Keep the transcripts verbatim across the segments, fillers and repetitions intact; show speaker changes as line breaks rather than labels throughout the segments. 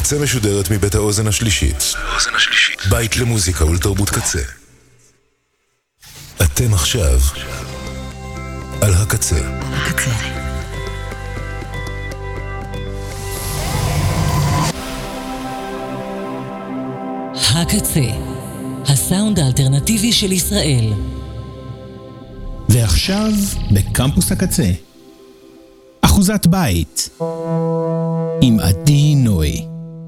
הקצה משודרת מבית האוזן השלישית. בית למוזיקה ולתרבות קצה. אתם עכשיו על הקצה. הקצה.
הקצה, הסאונד האלטרנטיבי של ישראל.
ועכשיו בקמפוס הקצה, אחוזת בית עם עדי נוי.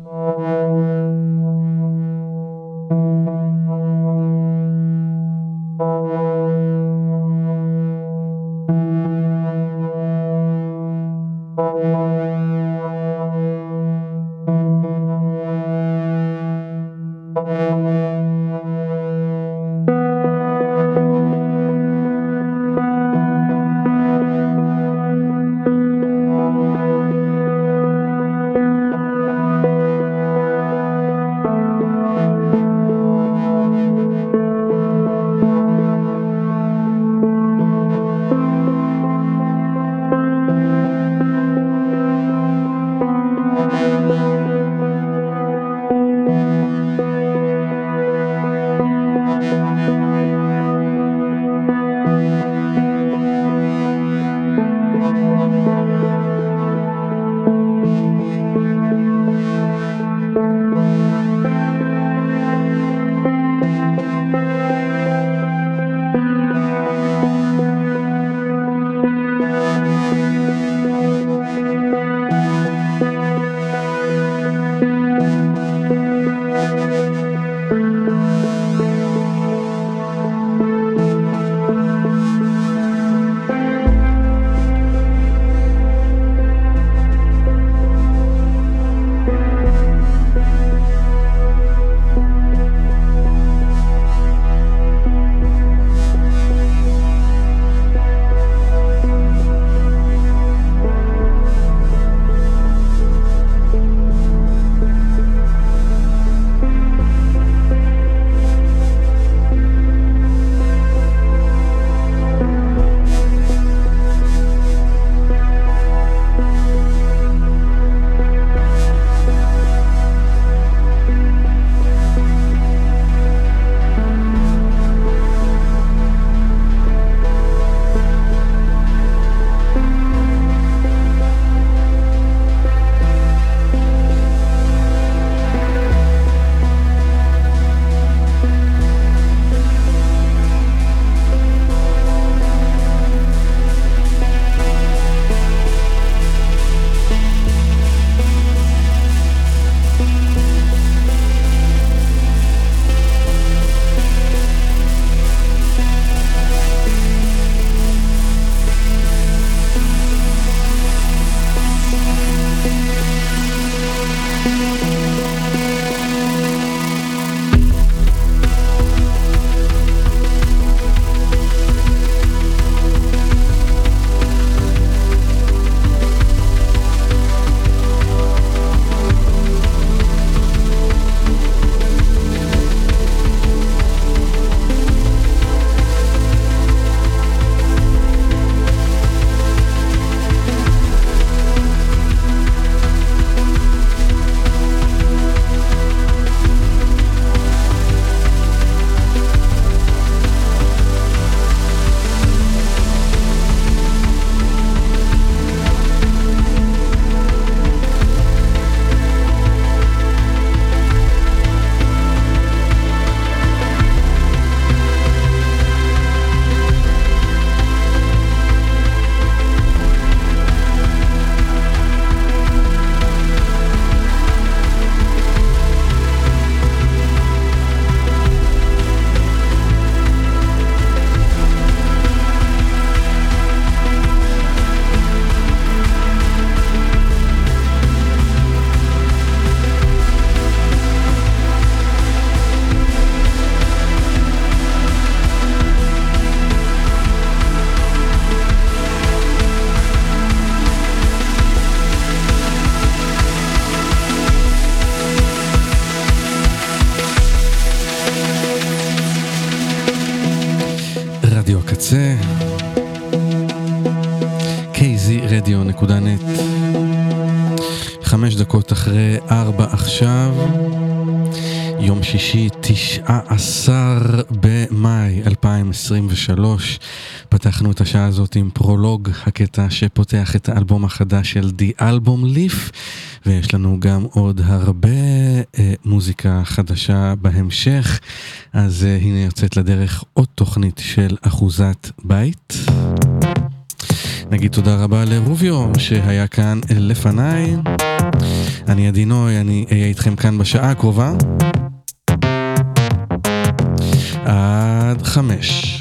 הקצה קיי זי רדיו נקודה נט חמש דקות אחרי ארבע עכשיו, יום שישי, תשעה עשר במאי אלפיים עשרים ושלוש. פתחנו את השעה הזאת עם פרולוג, הקטע שפותח את האלבום החדש של The Album Leaf, ויש לנו גם עוד הרבה אה, מוזיקה חדשה בהמשך. אז אה, הנה יוצאת לדרך עוד תוכנית של אחוזת בית. נגיד תודה רבה לרוביו שהיה כאן לפניי. אני עדי נוי, אני אהיה איתכם כאן בשעה הקרובה עד חמש.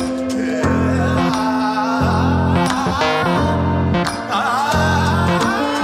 Ah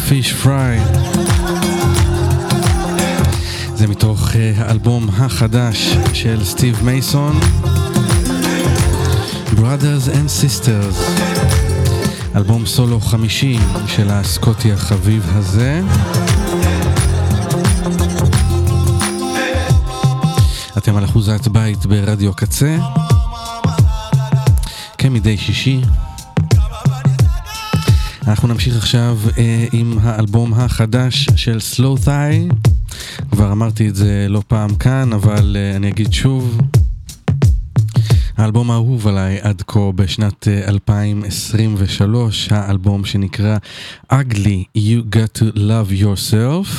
Fish Fry. זה מתוך האלבום החדש של סטיב מייסון, Brothers and Sisters, אלבום סולו חמישי של הסקוטי החביב הזה. אתם על אחוזת בית ברדיו קצה, כמדי שישי. אנחנו נמשיך עכשיו אה, עם האלבום החדש של Slow Thigh. כבר אמרתי את זה לא פעם כאן, אבל uh, אני אגיד שוב, האלבום האהוב עליי עד כה בשנת uh, אלפיים עשרים ושלוש, האלבום שנקרא Ugly You Got to Love Yourself.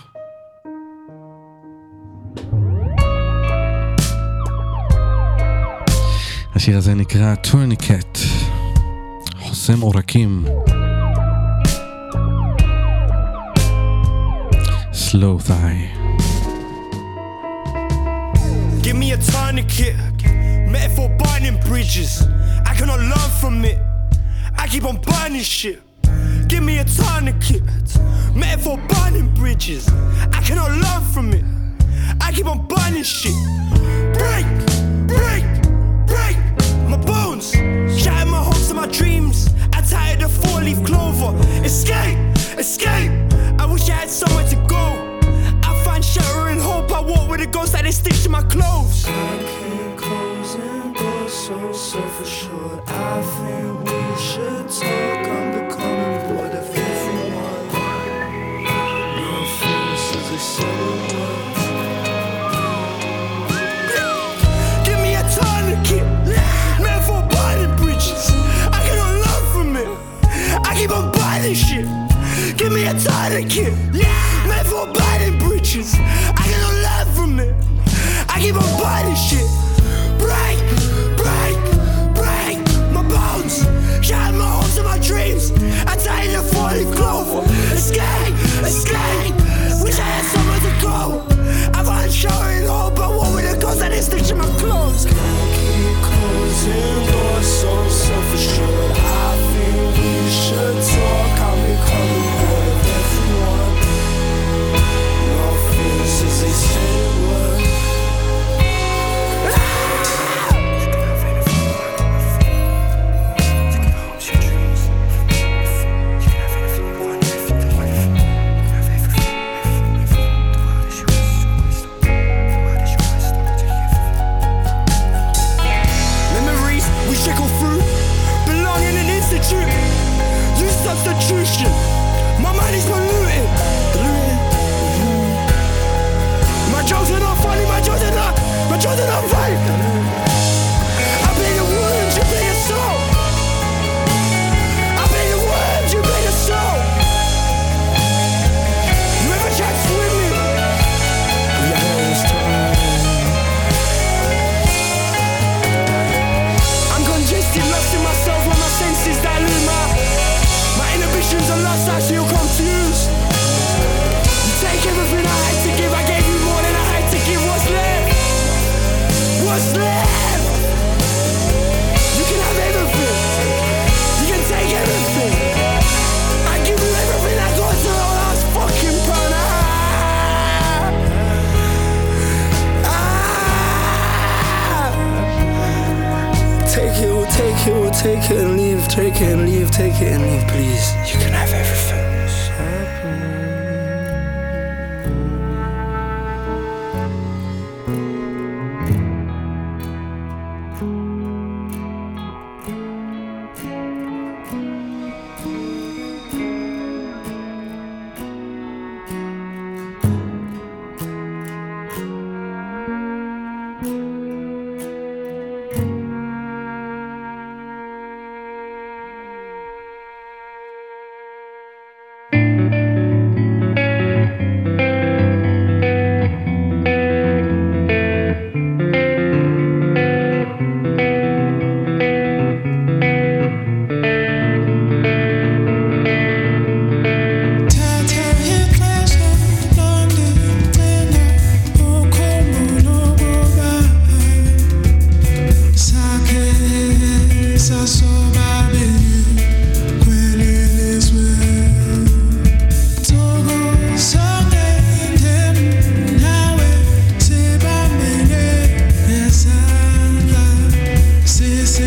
השיר הזה נקרא Tourniquet, חוסם עורקים. Slow Thigh.
Give me a tourniquet, metaphor burning bridges. I cannot learn from it, I keep on burning shit. Give me a tourniquet, metaphor burning bridges. I cannot learn from it, I keep on burning shit. Break, break, break my bones, shatter my hopes and my dreams. I tired of four-leaf clover. Escape, escape. I wish I had somewhere to go. I find shelter and hope. I walk with the ghosts like they stitch to my clothes. I can't close and go so self-assured. I think we should talk. I'm becoming bored of everyone. No faces, they said it was. Give me a tourniquet, metaphor burning bridges. I cannot learn from it, I keep on burning shit. Give me a tourniquet, metaphor burning bridges. I cannot learn from it, I keep on burning shit. Break, break, break my bones, shatter my hopes and my dreams. I tired of four-leaf clover. Escape, escape. Wish I had somewhere to go. I find shelter and hope. I walk with the ghosts that they stitch in my clothes. Can't keep closing doors so self-assured. I think we should talk. I'm becoming bored of everyone. No faces, they say it was. Substitution. My mind is polluted. My jokes are not funny. My jokes are not. My jokes are not right. I play the words, you play the soul. I play the words, you play the soul. You ever tried to swim me? I'm congested, lost in myself, when my senses dilute my. My inhibitions are lost, I feel confused. You take everything I had to give, I gave you more than I had to give. What's left? What's left? You can have everything. You can take everything. I give you everything I got to the last fucking pound. Ah. Ah. Take it, we'll take it, we'll take it and leave. Take it and leave, take it and leave, please. You can have everything.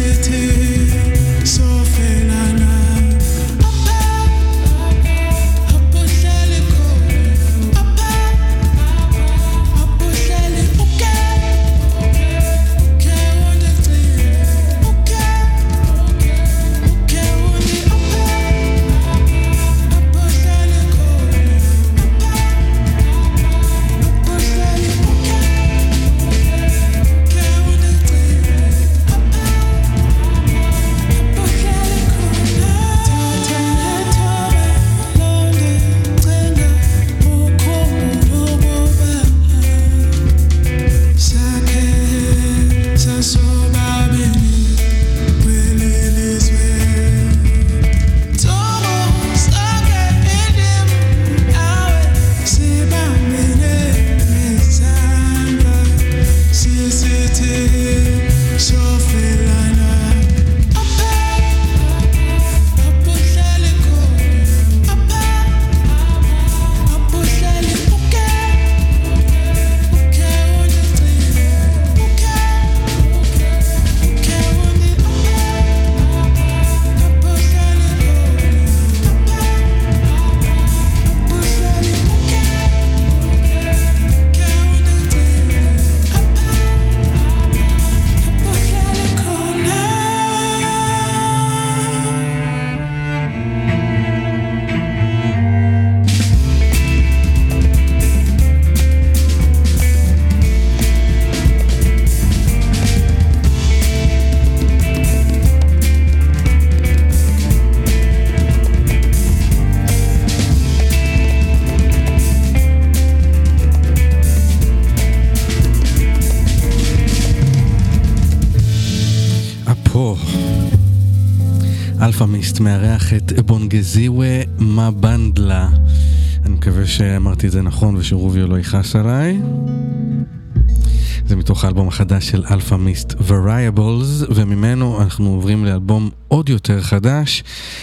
אלפא מיסט מארח את בונגזיווה מבנדלה. אני מקווה שאמרתי את זה נכון ושרוביו לא יכעס עליי. זה מתוך האלבום החדש של אלפא מיסט Variables, וממנו אנחנו עוברים לאלבום עוד יותר חדש,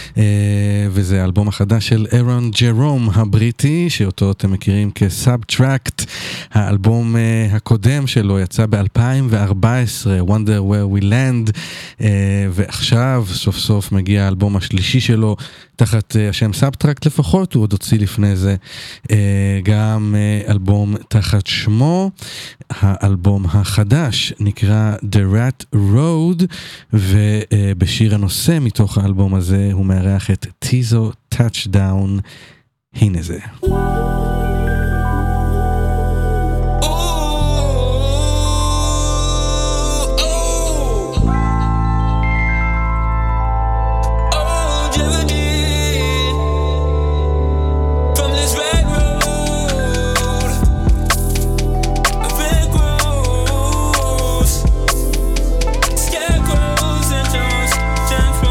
וזה האלבום החדש של אירון ג'רום הבריטי, שאותו אתם מכירים כסאבטרקט. האלבום הקודם שלו יצא ב-אלפיים וארבע עשרה, Wonder Where We Land, ועכשיו סוף סוף מגיע האלבום השלישי שלו תחת השם סאבטרקט לפחות. הוא עוד הוציא לפני זה גם אלבום תחת שמו. האלבום החדש נקרא The Rat Road, ובשיר הנושא מתוך האלבום הזה הוא מארח את טיזו Touchdown. הנה זה.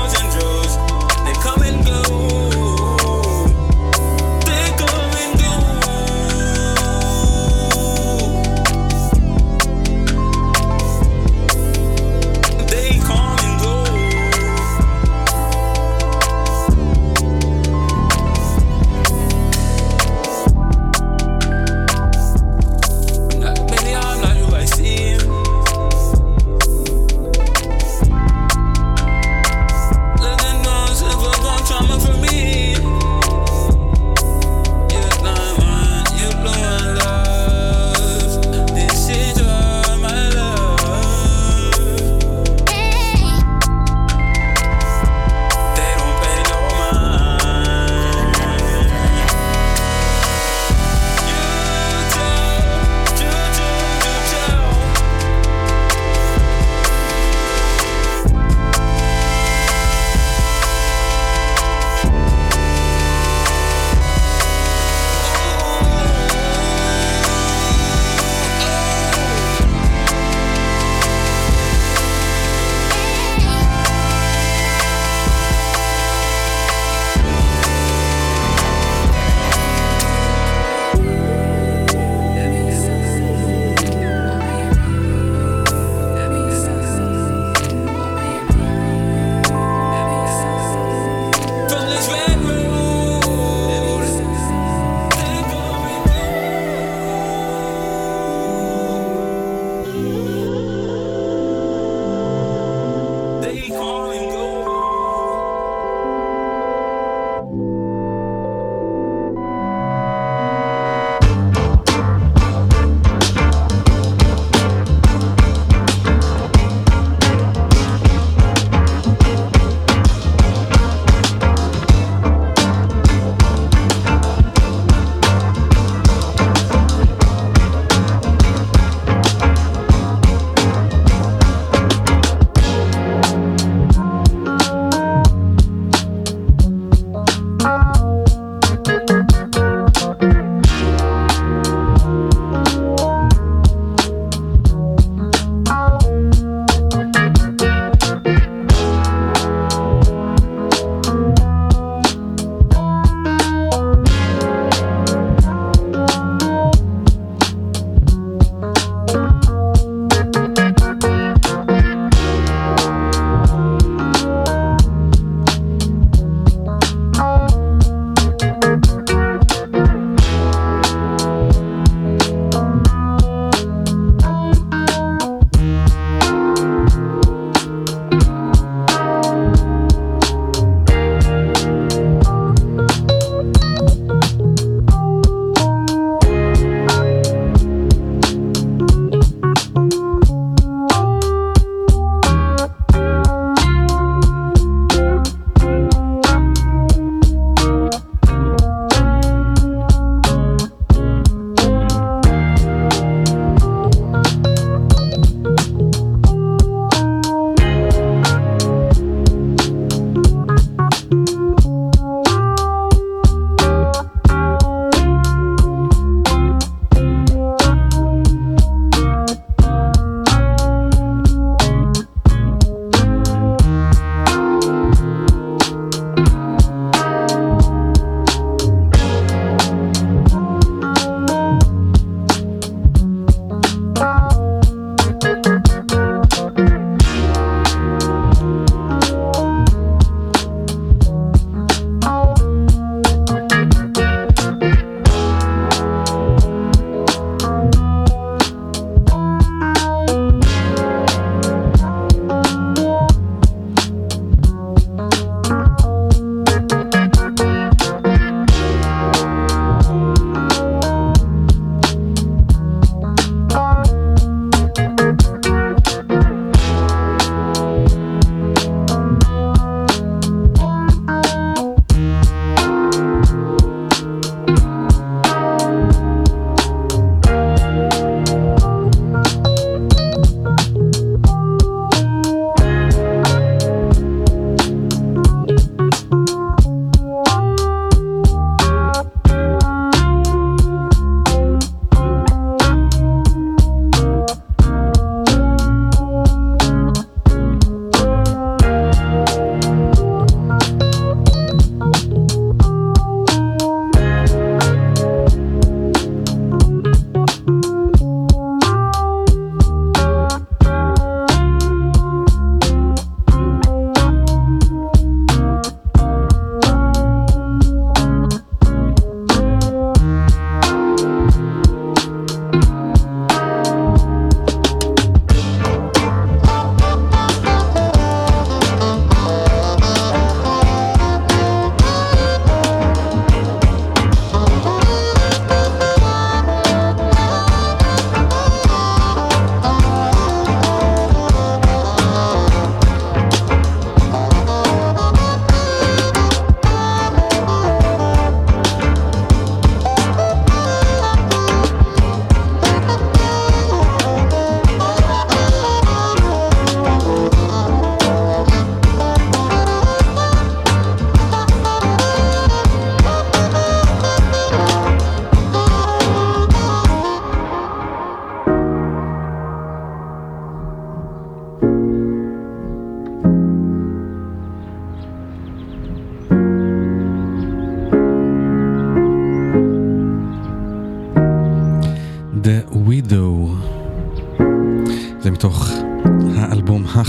They come and go.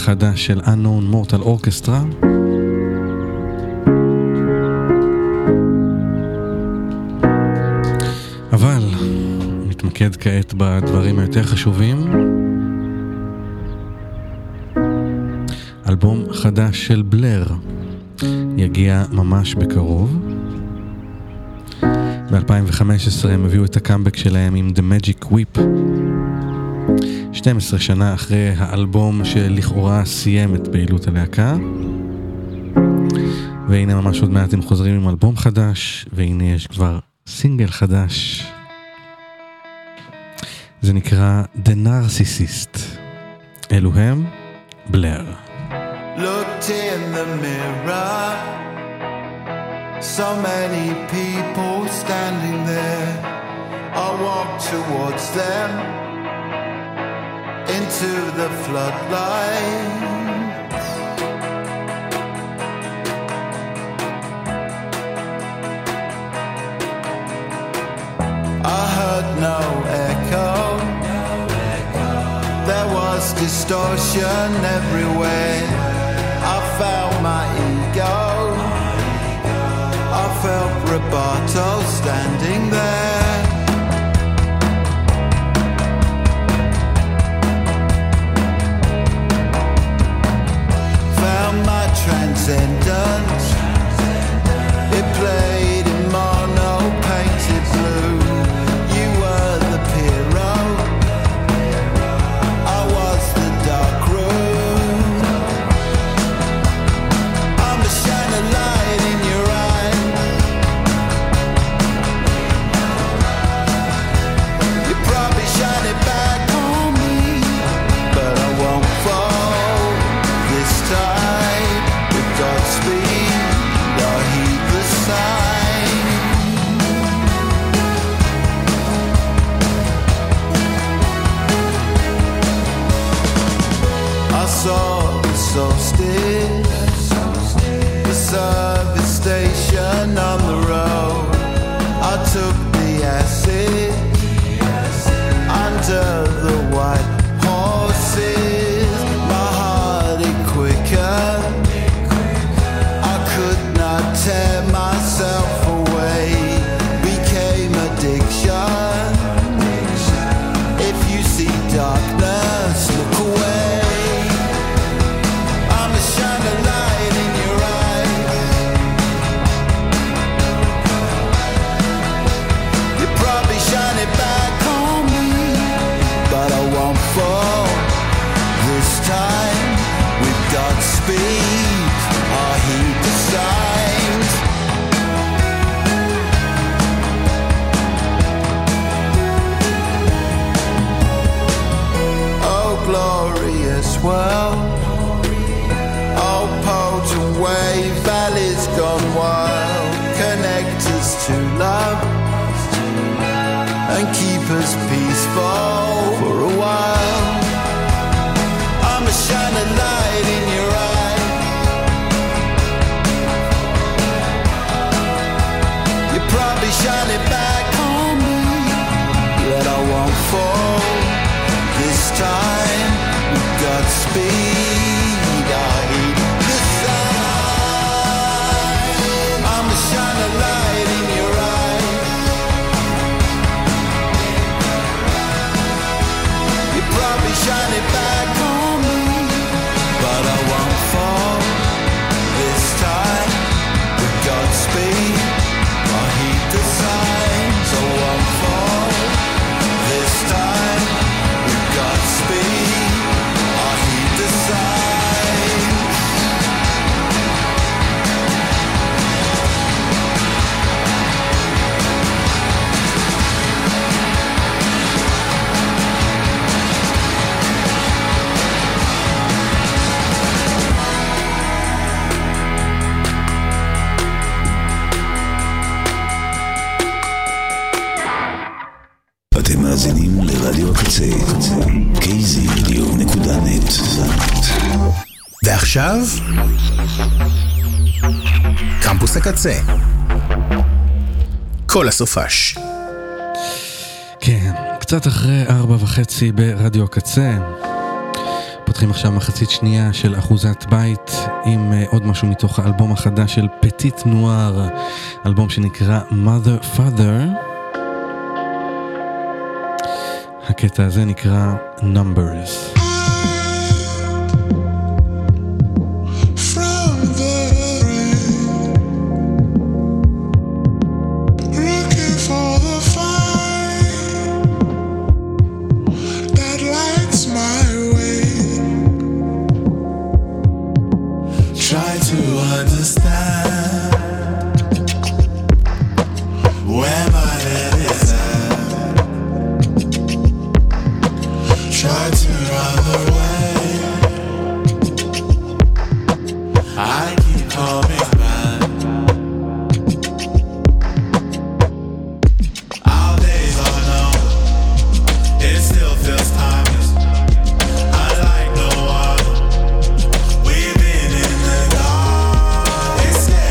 חדש של Unknown Mortal Orchestra. אבל מתמקד כעת בדברים היותר חשובים. אלבום חדש של בלר יגיע ממש בקרוב. ב-אלפיים וחמש עשרה הם הביאו את הקאמבק שלהם עם The Magic Whip, שתים עשרה שנה אחרי האלבום שלכאורה סיים את פעילות הלהקה. והנה ממש עוד מעט הם חוזרים עם אלבום חדש, והנה יש כבר סינגל חדש. זה נקרא The Narcissist. אלו הם בלר.
Looked in the mirror, so many people standing there. I walked towards them, into the floodlights. I heard no echo, there was distortion everywhere. I felt my ego, I felt Roboto standing there. Found my transcendence, it played in mono painted blue. You were the hero, I was the dark room. I'm the shining light in your eye. You probably shine it back on me, but I won't fall this time. With Godspeed, I'll heed the sign. I saw the solstice, the service station on the road. I took the acid under the white horses. My heart it quicker, I could not tear myself away. Became addiction. If you see darkness, look away. I'm a shining light in your eyes. You probably shine it back on me, but I won't fall this time. With Godspeed, I'll heed the signs. Oh, glorious world. Oh, potent wave, valleys gone wild. Connect us to love and keep us peaceful for a while. I'm a shining light in your eye. You probably shine it back on me, but I won't fall this time. With Godspeed, I'll heed the sign. I'm a shining light in your eye. You probably shine it back on me, but I won't fall this time. With Godspeed, I'll heed the signs. I won't fall this time. With Godspeed, I'll heed the signs.
אתם מאזינים לרדיו הקצה, קיי זי רדיו נקודה נט.
ועכשיו, קמפוס הקצה. כל הסופש.
כן, קצת אחרי ארבע וחצי ברדיו הקצה. פותחים עכשיו מחצית שנייה של אחוזת בית עם עוד משהו מתוך האלבום החדש של פטיט נואר, אלבום שנקרא Mother Father. הקטע הזה נקרא Numbers.
It's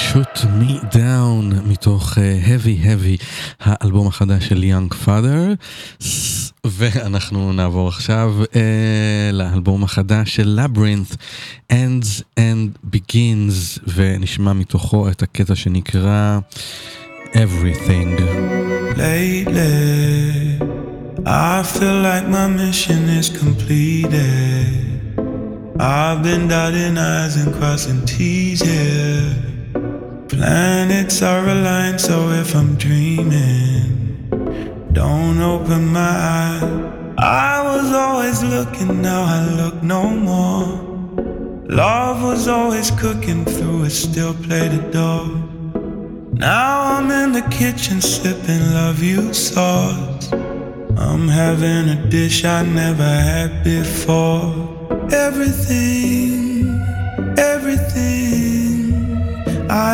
Shoot Me Down מתוך uh, Heavy Heavy, האלבום החדש של Young Father. ואנחנו נעבור עכשיו uh, לאלבום החדש של Labyrinth, Ends and Begins, ונשמע מתוכו את הקטע שנקרא Everything.
Lately I feel like my mission is completed. I've been dotting I's and crossing T's here. Planets are aligned, so if I'm dreaming, don't open my eyes. I was always looking, now I look no more. Love was always cooking through a still plated door. Now I'm in the kitchen sipping love you sauce. I'm having a dish I never had before. Everything, everything I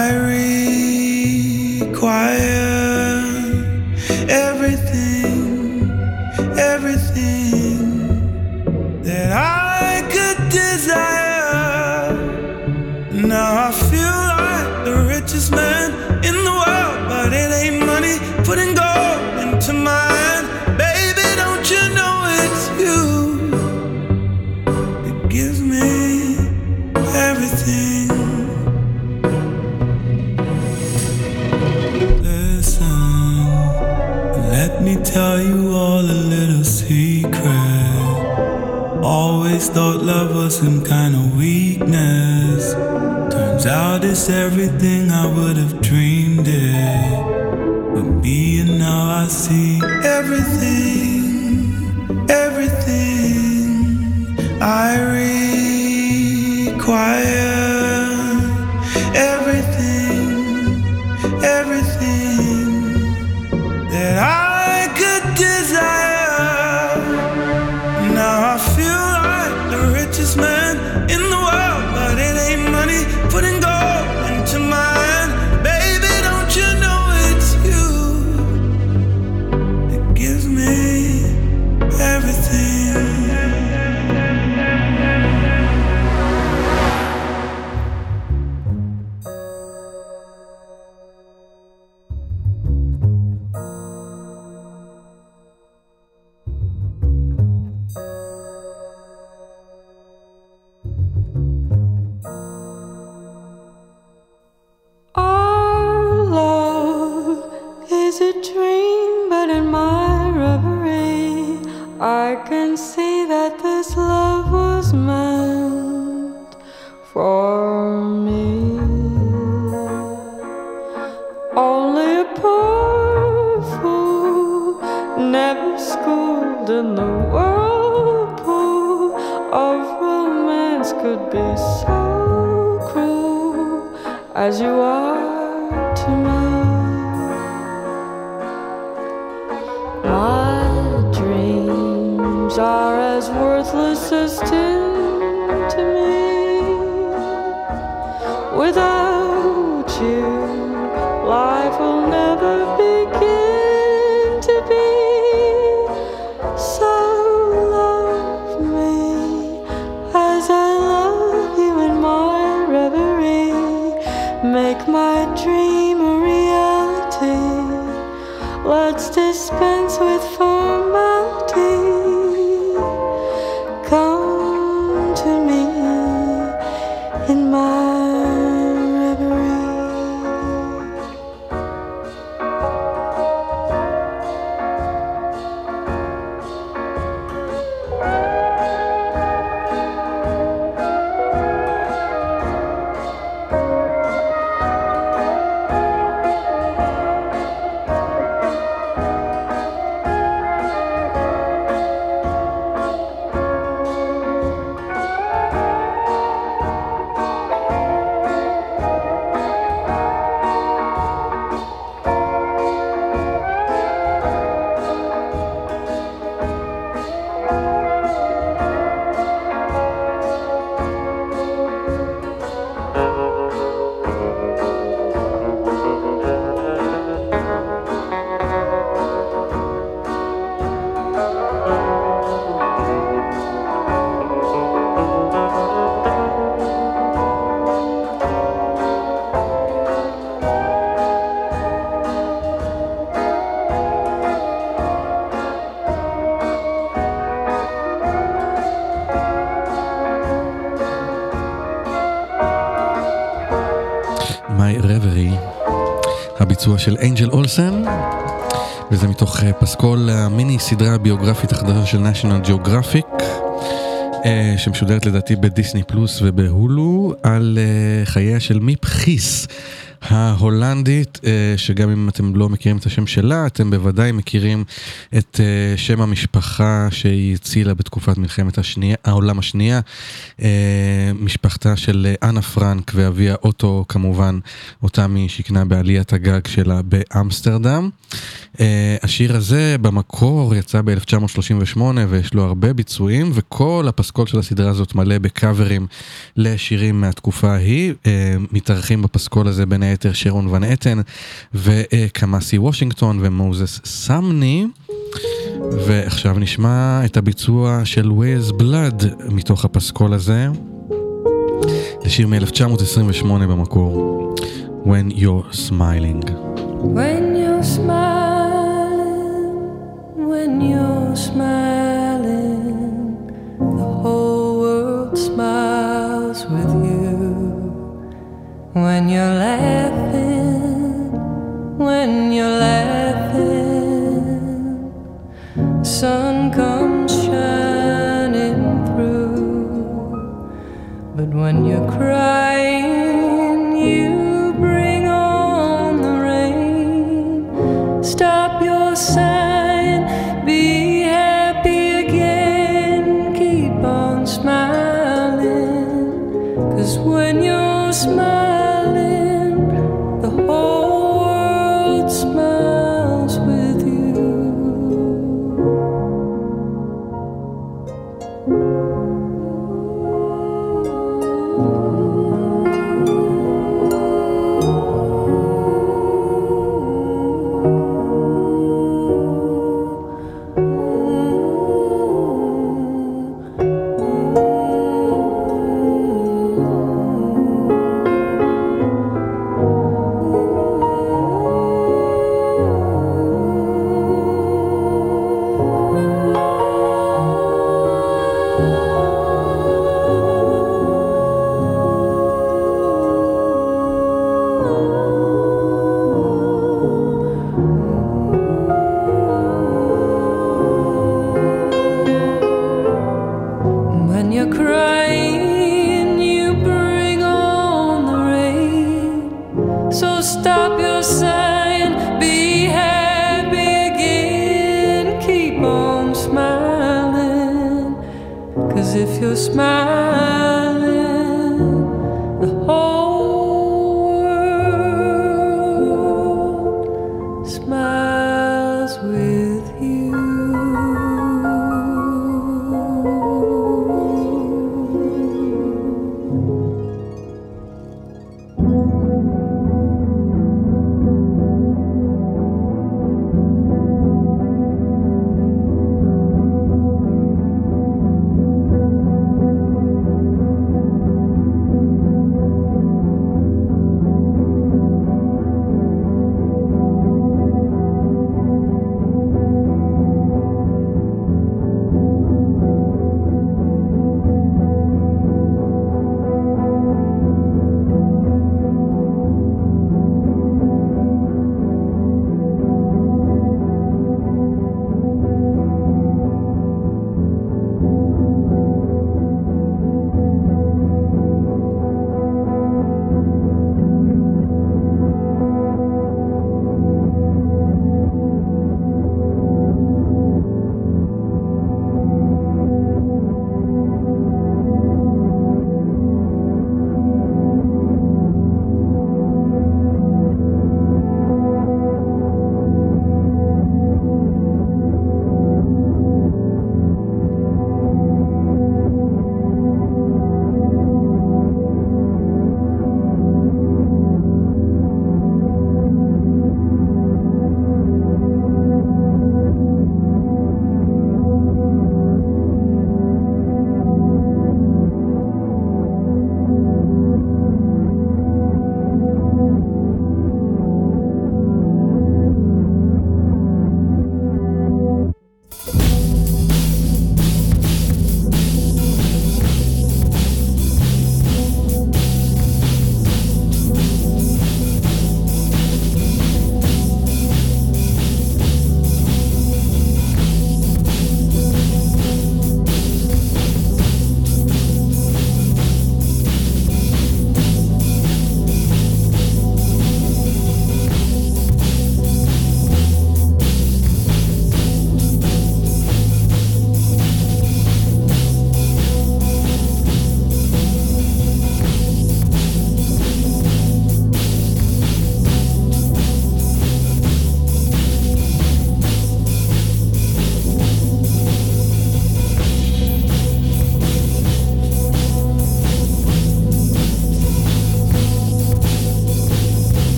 require, everything, everything that I could desire. Now I feel like the richest man in the world, but it ain't money putting gold into my hand. Baby, don't you know it's you? Gives me everything. Listen, let me tell you all a little secret. Always thought love was some kind of weakness. Turns out it's everything I would have dreamed it. But being now I see everything, everything I require, everything, everything that I could desire. Now I feel like the richest man in the world, but it ain't money putting gold into my hand. Baby, don't you know it's you? It gives me everything.
I can see that this love was meant for me. Only a poor fool, never schooled in the whirlpool of romance, could be so cruel as you are to me. My dreams are as worthless as tin to me. Without you, life will never begin to be. So love me as I love you in my reverie. Make my dream a reality. Let's dispense with formality. Come to me in my
My Reverie, הביצוע של אנג'ל אולסן, וזה מתוך פסקול המיני סדרה הביוגרפית החדשה של National Geographic, שמשודרת לדעתי בדיסני פלוס ובהולו, על חייה של מיפ חיס ההולנדית, שגם אם אתם לא מכירים את השם שלה, אתם בוודאי מכירים את שם המשפחה שהיא הצילה בתקופת מלחמת השנייה, העולם השנייה, משפחתה של אנה פרנק ואביה אוטו, כמובן אותם היא שכנה בעליית הגג שלה באמסטרדם. השיר הזה במקור יצא ב-אלף תשע מאות שלושים ושמונה ויש לו הרבה ביצועים, וכל הפסקול של הסדרה הזאת מלא בקאברים לשירים מהתקופה ההיא. מתארחים בפסקול הזה בין היתר שרון ון אטן וקמאסי וושינגטון ומוזס סמני. ועכשיו נשמע את הביצוע של Where's Blood מתוך הפסקול הזה, לשיר מ-אלף תשע מאות עשרים ושמונה במקור, When You're Smiling.
When you're smiling, when you're smiling, the whole world smiles with you. When you're laughing, when you're laughing, sun comes shining through. But when you're crying, you bring on the rain. Stop your sighing, be happy again, keep on smiling. 'Cause when you're smiling, the whole world smiles with you.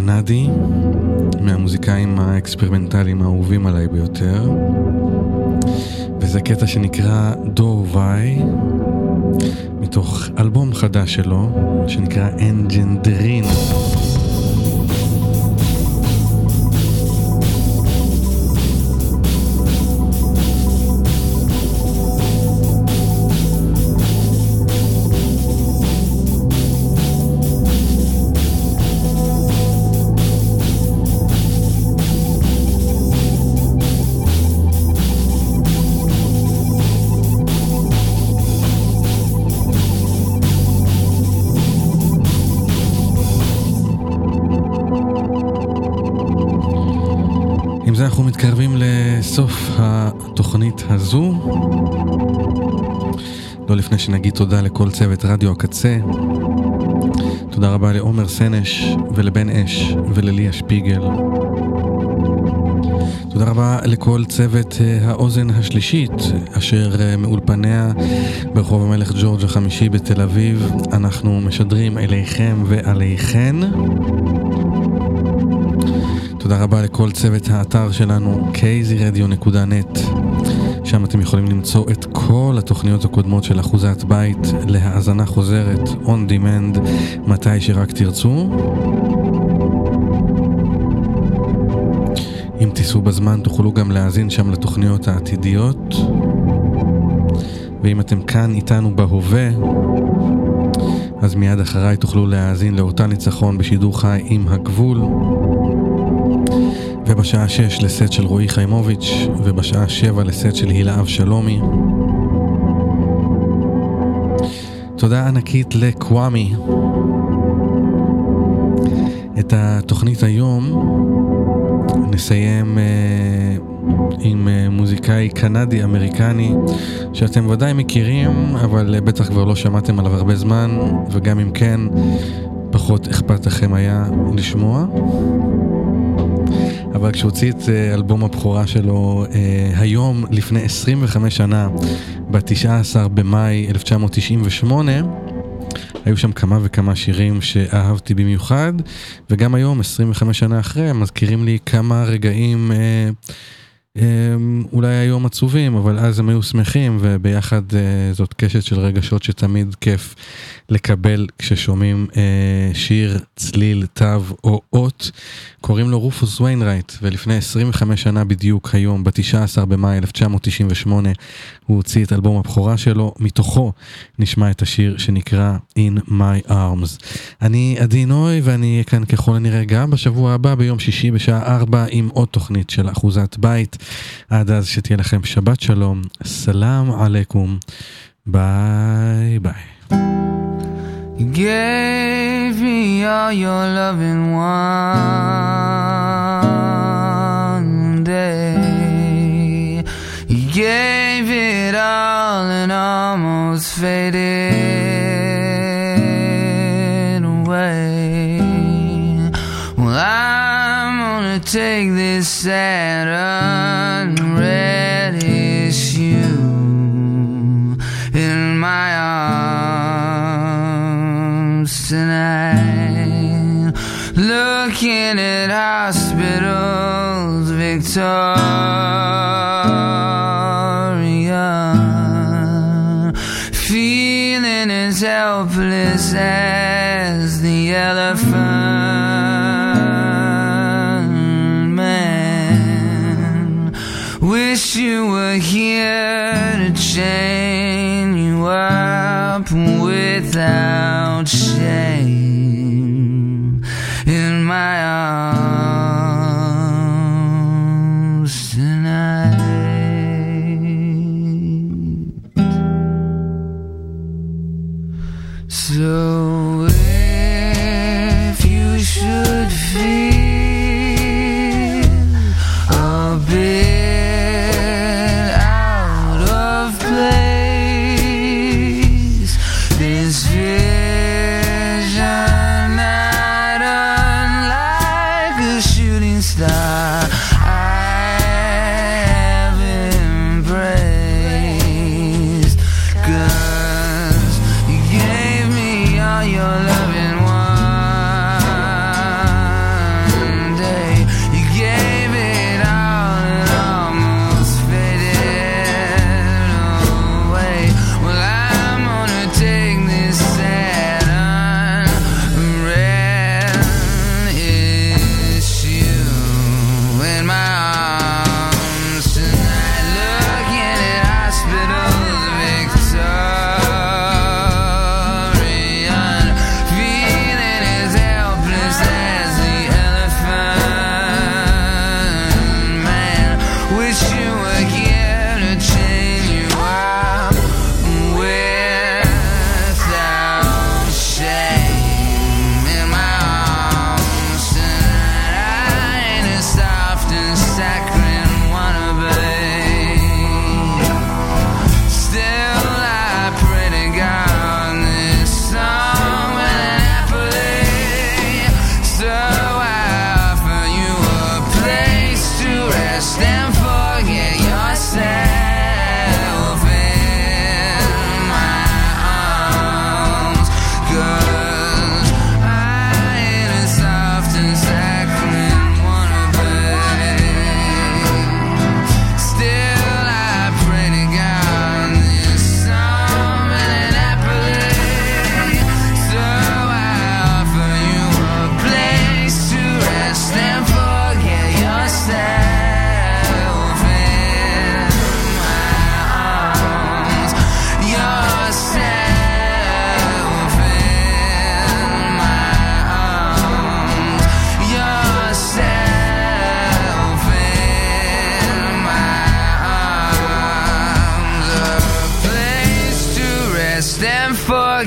קנדי, מהמוזיקאים האקספרימנטליים האהובים עליי ביותר, וזה קטע שנקרא דו וואי, מתוך אלבום חדש שלו, שנקרא אנג'נדרין. אנחנו מתקרבים לסוף התוכנית הזו. לא לפני שנגיד תודה לכל צוות רדיו הקצה. תודה רבה לעומר סנש ולבן אש ולליה שפיגל. תודה רבה לכל צוות האוזן השלישית אשר מאולפניה ברחוב המלך ג'ורג' החמישי בתל אביב. אנחנו משדרים אליכם ועליכן. תודה רבה לכל צוות האתר שלנו קייזי רדיו נקודה נט, שם אתם יכולים למצוא את כל התוכניות הקודמות של אחוזת בית להאזנה חוזרת on demand מתי שרק תרצו. אם תיסעו בזמן תוכלו גם להאזין שם לתוכניות העתידיות, ואם אתם כאן איתנו בהווה אז מיד אחריי תוכלו להאזין לאותה ניצחון בשידור חי עם הגבול, ובשעה שש לסט של רועי חיימוביץ', ובשעה שבע לסט של הילה אבשלומי. תודה ענקית לקוואמי. את התוכנית היום נסיים אה, עם אה, מוזיקאי קנדי אמריקני שאתם ודאי מכירים, אבל אה, בטח כבר לא שמעתם עליו הרבה זמן, וגם אם כן פחות אכפת לכם היה לשמוע. אבל כשהוציא את אלבום הבכורה שלו אה, היום לפני עשרים וחמש שנה, ב-תשעה עשר במאי אלף תשע מאות תשעים ושמונה, היו שם כמה וכמה שירים שאהבתי במיוחד, וגם היום עשרים וחמש שנה אחרי מזכירים לי כמה רגעים אה, אה, אולי היום עצובים, אבל אז הם היו שמחים, וביחד אה, זאת קשת של רגשות שתמיד כיף לקבל כששומעים אה, שיר, צליל, תו או אות. קוראים לו רופוס ויינרייט, ולפני עשרים וחמש שנה בדיוק היום, ב-תשעה עשר במאי אלף תשע מאות תשעים ושמונה, הוא הוציא את אלבום הבכורה שלו, מתוכו נשמע את השיר שנקרא In My Arms. אני עדי נוי, ואני אהיה כאן ככל הנראה גם בשבוע הבא, ביום שישי בשעה ארבע, עם עוד תוכנית של אחוזת בית. עד אז שתהיה לכם שבת שלום, סלאם עליכום, ביי ביי.
You gave me all your loving one day. You gave it all and almost faded away. Well, I'm gonna take this sad unread issue in my arms tonight, looking at hospitals, Victoria, feeling as helpless as the elephant man. Wish you were here to chain you up without shame in my arms tonight. So if you should feel a bit out of place, this vision not unlike a shooting star I have embraced, 'cause you gave me all your loving one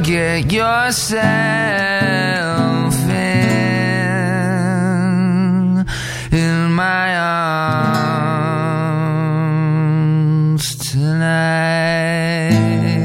get yourself in, in my arms tonight.